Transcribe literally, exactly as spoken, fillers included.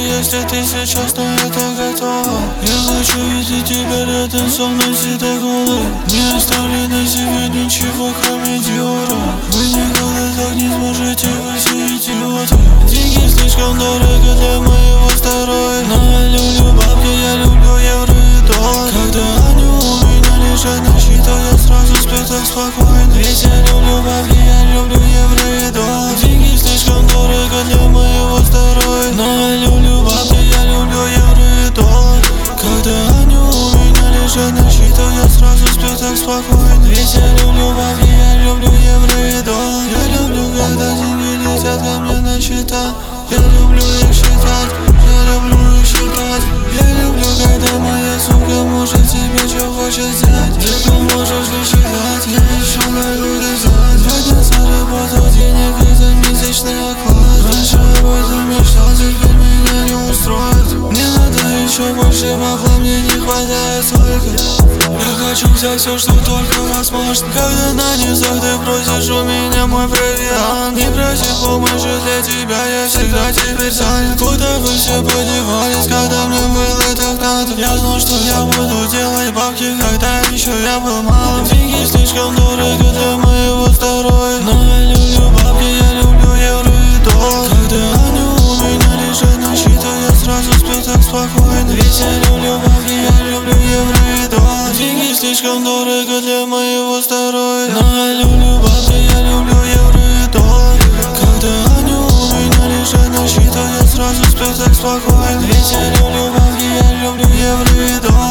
если ты сейчас на это готова. Я хочу видеть тебя рядом со мной, всегда голой. Не оставляй на себе ничего, кроме Диора. Вы никогда так не сможете, вы все идиоты. Деньги слишком дорого для моего здоровья. Но я люблю бабки, я люблю евро и доллар. Когда они у меня лежат на счету, я сразу сплю так спокойно. Ведь я люблю бабки, я люблю евро и доллар. Деньги слишком дорого для моего здоровья. Но я люблю бабки, я люблю евро и доллар. Когда они у меня лежат на счету, я сразу сплю так спокойно. Ведь я люблю бабки, я люблю евро и доллар. Я люблю, когда деньги летят ко мне на счета. Я люблю их считать, я люблю их считать. Я люблю, когда моя сука может себе что хочет взять. Ты можешь не считать, я еще могу летать. Два дня заработал денег, это месячный оклад. Раньше об этом мечтал, теперь меня не устроит. Мне надо еще больше бабла, мне не хватает столько. Я хочу взять все, что только возможно. Когда на низах ты просишь у меня мой провиант. Не проси помощи для тебя, я всегда теперь занят. Куда вы все подевались, когда мне было так надо? Я знал, что я буду делать бабки, когда еще я был малым. Деньги слишком дорого для моего здоровья. Но я люблю бабки, я люблю евро и доллар. Когда они у меня лежат на счету, я сразу сплю так спокойно. Ведь я люблю бабки, я люблю евро и доллар. Деньги слишком дорого для моего здоровья. Но я люблю бабки, я люблю евро и доллар. Когда они у меня лежат на счету, я сразу сплю так спокойно. Ведь я люблю бабки, я люблю евро и доллар.